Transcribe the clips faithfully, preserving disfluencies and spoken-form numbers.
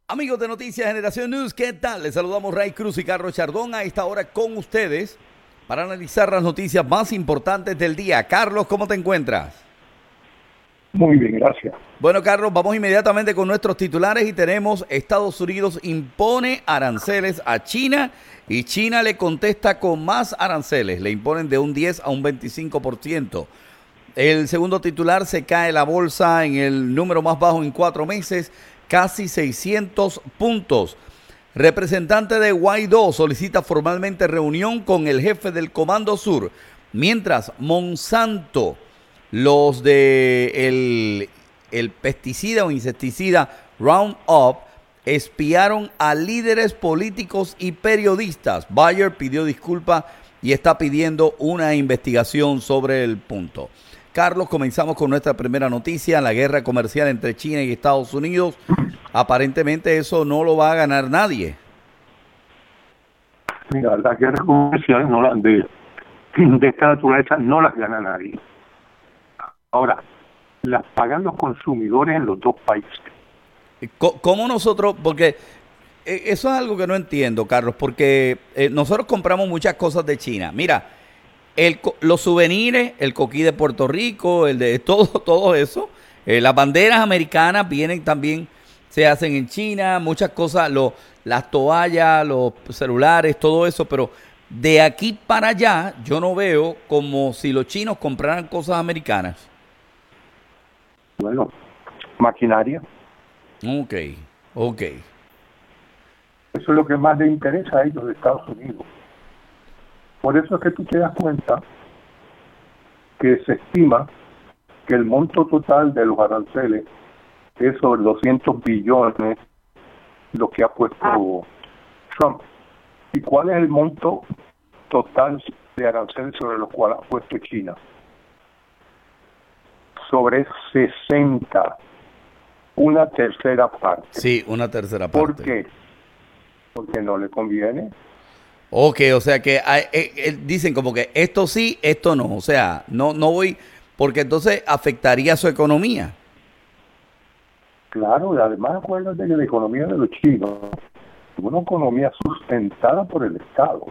Amigos de Noticias Generación News, ¿qué tal? Les saludamos Ray Cruz y Carlos Chardón a esta hora con ustedes para analizar las noticias más importantes del día. Carlos, ¿cómo te encuentras? Muy bien, gracias. Bueno, Carlos, vamos inmediatamente con nuestros titulares y tenemos: Estados Unidos impone aranceles a China y China le contesta con más aranceles. Le imponen de un diez a un veinticinco por ciento. El segundo titular: se cae la bolsa en el número más bajo en cuatro meses, casi seiscientos puntos. Representante de Guaidó solicita formalmente reunión con el jefe del Comando Sur, mientras Monsanto, los de el, el pesticida o insecticida Roundup, espiaron a líderes políticos y periodistas. Bayer pidió disculpas y está pidiendo una investigación sobre el punto. Carlos, comenzamos con nuestra primera noticia: la guerra comercial entre China y Estados Unidos. Aparentemente eso no lo va a ganar nadie. Mira, las guerras comerciales no las de, de esta naturaleza no las gana nadie. Ahora, las pagan los consumidores en los dos países. ¿Cómo nosotros? Porque eso es algo que no entiendo, Carlos, porque eh, nosotros compramos muchas cosas de China. Mira, el, los souvenirs, el coquí de Puerto Rico, el de todo, todo eso, eh, las banderas americanas vienen también, se hacen en China, muchas cosas, lo, las toallas, los celulares, todo eso, pero de aquí para allá yo no veo como si los chinos compraran cosas americanas. Bueno, maquinaria. Ok, ok. Eso es lo que más les interesa a ellos de Estados Unidos. Por eso es que tú te das cuenta que se estima que el monto total de los aranceles es sobre doscientos billones, lo que ha puesto Trump. ¿Y cuál es el monto total de aranceles sobre los cuales ha puesto China? Sobre sesenta, una tercera parte. Sí, una tercera parte. ¿Por qué? Porque no le conviene. Ok, o sea que hay, eh, eh, dicen como que esto sí, esto no. O sea, no, no voy, porque entonces afectaría su economía. Claro, y además acuérdate que la economía de los chinos es una economía sustentada por el Estado,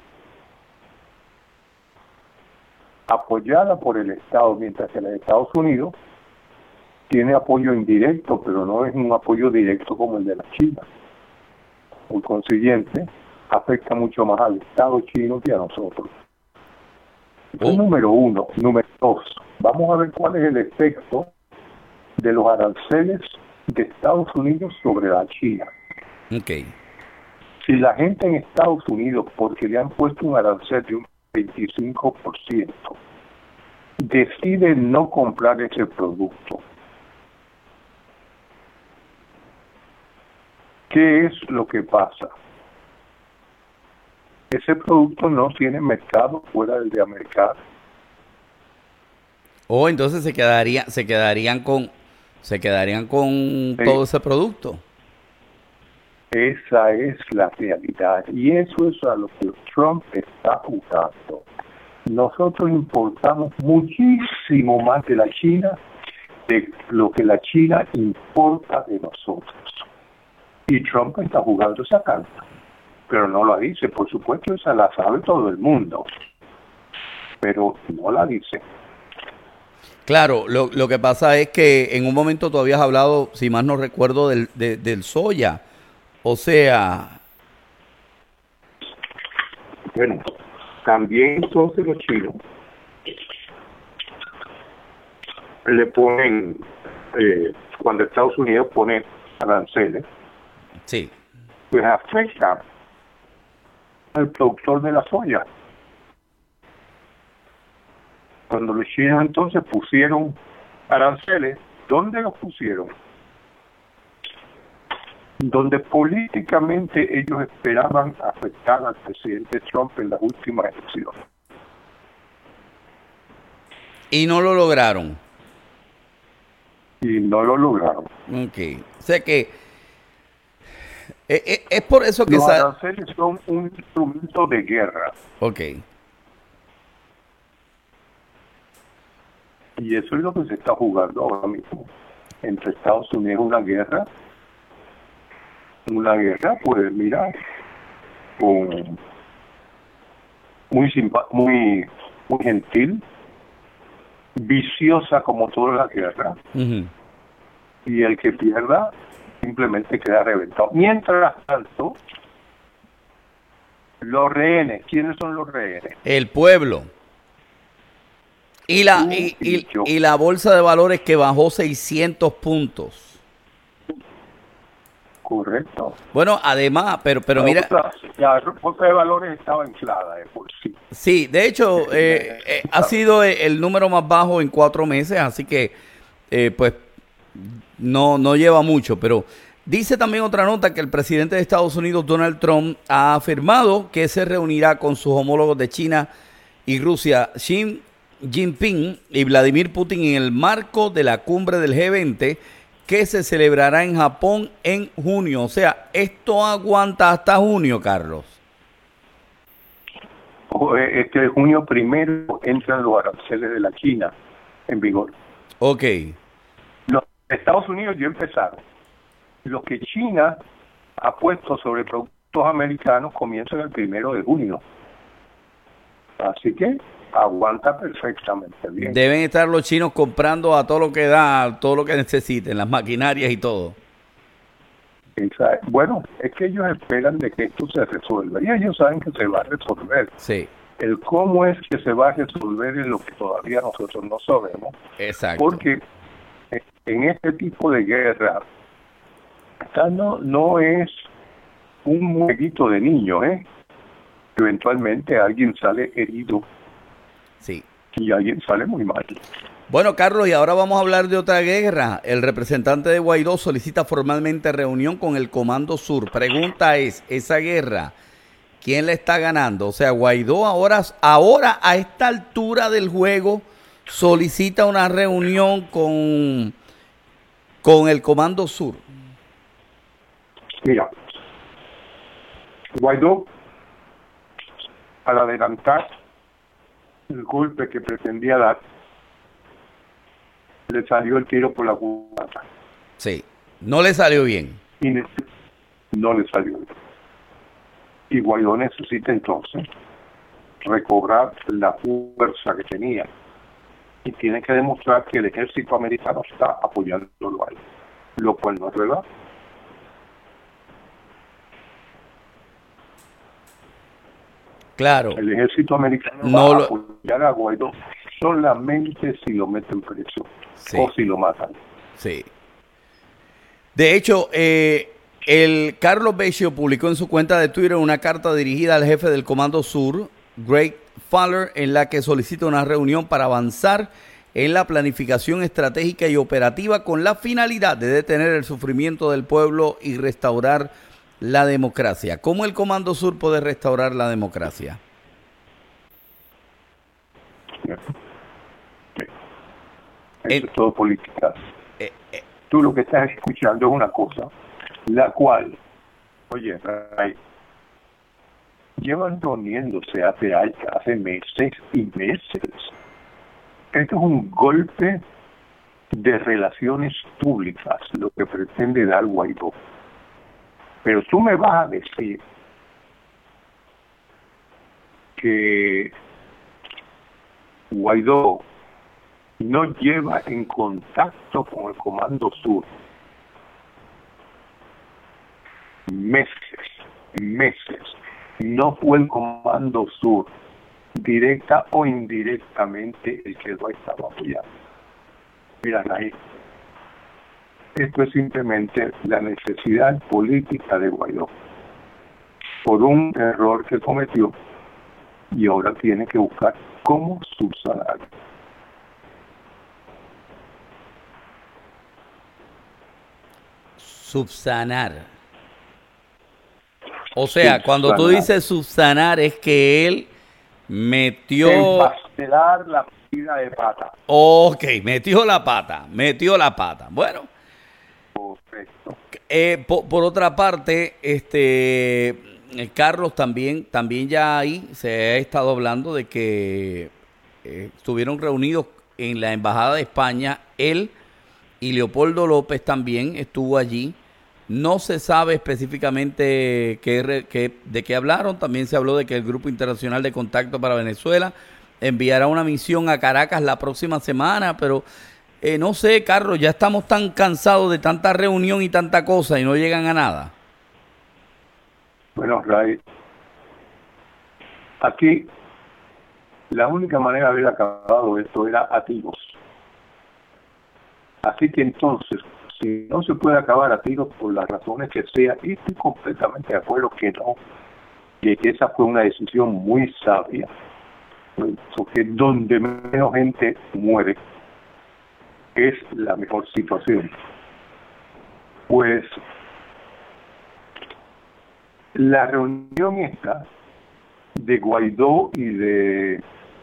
apoyada por el Estado, mientras que la de Estados Unidos tiene apoyo indirecto, pero no es un apoyo directo como el de la China. Por consiguiente, afecta mucho más al Estado chino que a nosotros. Eso es número uno. Número dos, vamos a ver cuál es el efecto de los aranceles de Estados Unidos sobre la China. Okay. Si la gente en Estados Unidos, porque le han puesto un arancel de un veinticinco por ciento, decide no comprar ese producto, ¿qué es lo que pasa? Ese producto no tiene mercado fuera del de América. O oh, entonces se quedaría, se quedarían con, se quedarían con sí. todo ese producto. Esa es la realidad y eso es a lo que Trump está jugando. Nosotros importamos muchísimo más de la China de lo que la China importa de nosotros. Y Trump está jugando esa carta, pero no la dice. Por supuesto, esa la sabe todo el mundo, pero no la dice. Claro, lo, lo que pasa es que en un momento tú habías hablado, si más no recuerdo, del, de, del soya. O sea... Bueno, también entonces los chinos le ponen, eh, cuando Estados Unidos pone aranceles, sí, pues afecta al productor de la soya. Cuando los chinos entonces pusieron aranceles, ¿dónde los pusieron? Donde políticamente ellos esperaban afectar al presidente Trump en las últimas elecciones. Y no lo lograron. Y no lo lograron. Ok. O sea que es, es, es por eso que... Los aranceles son un instrumento de guerra. Ok. Y eso es lo que se está jugando ahora mismo. Entre Estados Unidos, una guerra una guerra, pues mira, con muy simpa- muy muy gentil, viciosa como toda la guerra, Ujú. y el que pierda simplemente queda reventado. Mientras tanto, los rehenes, ¿quiénes son los rehenes? El pueblo. Y la, Tú y, y y- yo. y la bolsa de valores que bajó seiscientos puntos. Correcto. Bueno, además, pero, pero La mira, bolsa- la bolsa de valores estaba inflada de por sí. sí, de hecho, eh, eh, ha sido el, el número más bajo en cuatro meses, así que, eh, pues, no, no lleva mucho, pero dice también otra nota que el presidente de Estados Unidos, Donald Trump, ha afirmado que se reunirá con sus homólogos de China y Rusia, Xi Jinping y Vladimir Putin, en el marco de la cumbre del G veinte que se celebrará en Japón en junio. O sea, esto aguanta hasta junio, Carlos. O- eh, Este junio primero entran los aranceles de la China en vigor. Ok, Los Estados Unidos ya empezaron. Lo que China ha puesto sobre productos americanos comienzan el primero de junio. Así que aguanta perfectamente bien. deben estar los chinos comprando a todo lo que da, todo lo que necesiten, las maquinarias y todo. Esa- Bueno, es que ellos esperan de que esto se resuelva y ellos saben que se va a resolver. Sí, El cómo es que se va a resolver es lo que todavía nosotros no sabemos, exacto. porque en este tipo de guerra esta no, no es un jueguito de niños, ¿eh? Eventualmente alguien sale herido Sí. y alguien sale muy mal. Bueno, Carlos, y ahora vamos a hablar de otra guerra. El representante de Guaidó solicita formalmente reunión con el Comando Sur. Pregunta es, esa guerra, ¿quién la está ganando? O sea, Guaidó ahora, ahora a esta altura del juego solicita una reunión con, con el Comando Sur. Mira, Guaidó, al adelantar el golpe que pretendía dar, le salió el tiro por la culata Sí, no le salió bien. y ne- no le salió bien. Y Guaidó necesita entonces recobrar la fuerza que tenía y tiene que demostrar que el ejército americano está apoyándolo a él, lo cual no es verdad. Claro, El ejército americano No va lo- a apoyar a Guaidó solamente si lo meten preso Sí. o si lo matan. sí. De hecho, eh, el Carlos Beccio publicó en su cuenta de Twitter una carta dirigida al jefe del Comando Sur, Greg Fowler, en la que solicita una reunión para avanzar en la planificación estratégica y operativa con la finalidad de detener el sufrimiento del pueblo y restaurar la democracia. ¿Cómo el Comando Sur puede restaurar la democracia? Eso El- es todo política. Eh, eh, Tú lo que estás escuchando es una cosa, la cual, oye, Ray, llevan reuniéndose hace, hace meses y meses. Esto es un golpe de relaciones públicas, lo que pretende dar Guaidó. Pero tú me vas a decir que Guaidó no lleva en contacto con el Comando Sur meses, meses. No fue el Comando Sur, directa o indirectamente, el que lo estaba apoyando. Mira, ahí. Esto es simplemente la necesidad política de Guaidó por un error que cometió y ahora tiene que buscar cómo subsanar. subsanar. O sea, cuando tú Subsanar. dices subsanar es que él metió... Empastelar la partida de pata. Ok, metió la pata, metió la pata. Bueno, Correcto. eh, po- por, otra parte, este eh, Carlos también, también ya ahí se ha estado hablando de que eh, estuvieron reunidos en la Embajada de España, él y Leopoldo López también estuvo allí No se sabe específicamente qué, qué, de qué hablaron. También se habló de que el Grupo Internacional de Contacto para Venezuela enviará una misión a Caracas la próxima semana, pero eh, no sé, Carlos, ya estamos tan cansados de tanta reunión y tanta cosa y no llegan a nada. Bueno, Ray, aquí la única manera de haber acabado esto era a tiros. Así que entonces, si no se puede acabar a tiros por las razones que sea, y estoy completamente de acuerdo que no, que esa fue una decisión muy sabia, porque donde menos gente muere es la mejor situación. Pues la reunión esta de Guaidó y de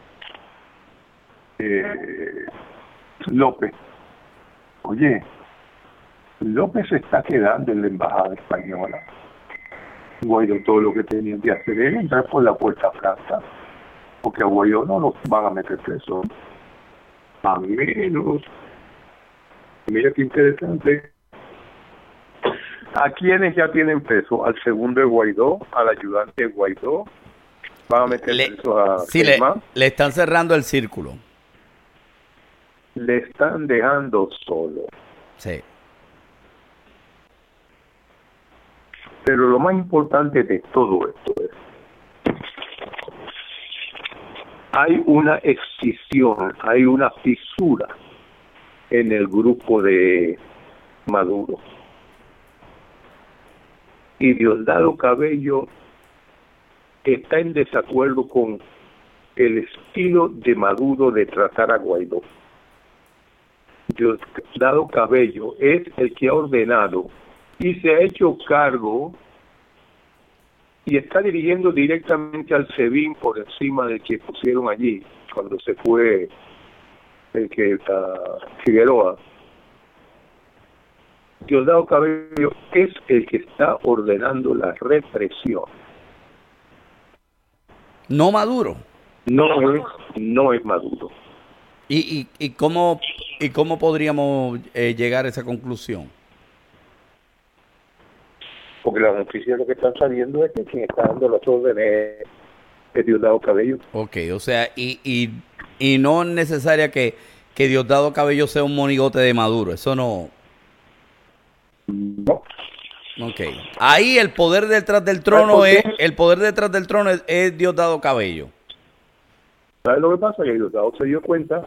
eh, López, oye, López se está quedando en la embajada española. Guaidó todo lo que tenían que hacer era entrar por la puerta franca, porque a Guaidó no lo van a meter preso, a menos, mira qué interesante, a quienes ya tienen preso, al segundo de Guaidó, al ayudante de Guaidó, van a meter Le, preso a sí, le, le están cerrando el círculo. Le están dejando solo. Sí. Pero lo más importante de todo esto es, hay una escisión, hay una fisura en el grupo de Maduro. Y Diosdado Cabello está en desacuerdo con el estilo de Maduro de tratar a Guaidó. Diosdado Cabello es el que ha ordenado y se ha hecho cargo y está dirigiendo directamente al SEBIN por encima del que pusieron allí cuando se fue el que uh, Figueroa. Diosdado Cabello es el que está ordenando la represión. No Maduro. No es, no es Maduro. ¿Y, y, y, cómo, y cómo podríamos eh, llegar a esa conclusión? Porque las noticias lo que están saliendo es que quien está dando las órdenes es Diosdado Cabello. Ok, o sea, y, y, y no es necesaria que, que Diosdado Cabello sea un monigote de Maduro, eso no... No. Ok, ahí el poder detrás del trono es, el poder detrás del trono es, es Diosdado Cabello. ¿Sabes lo que pasa? Que Diosdado se dio cuenta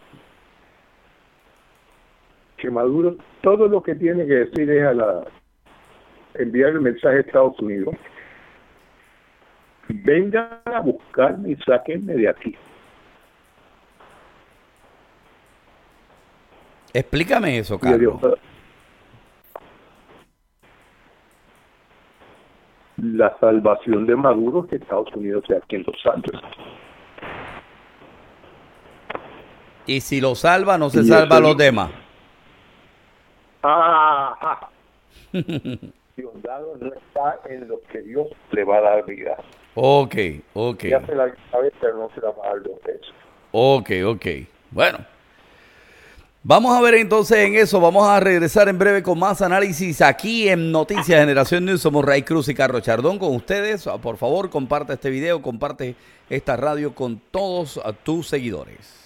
que Maduro todo lo que tiene que decir es a la enviar el mensaje a Estados Unidos: vengan a buscarme y sáquenme de aquí. Explícame eso, Carlos. La salvación de Maduro es que Estados Unidos sea quien lo salve. Y si lo salva, no se salva a los demás. Ah, Diosdado no está en lo que Dios le va a dar vida. Ok, ok. Ya se la sabe, pero no se la va a dar dos veces. Ok, ok. Bueno. Vamos a ver entonces en eso. Vamos a regresar en breve con más análisis aquí en Noticias Generación News. Somos Ray Cruz y Carlos Chardón con ustedes. Por favor, comparte este video, comparte esta radio con todos tus seguidores.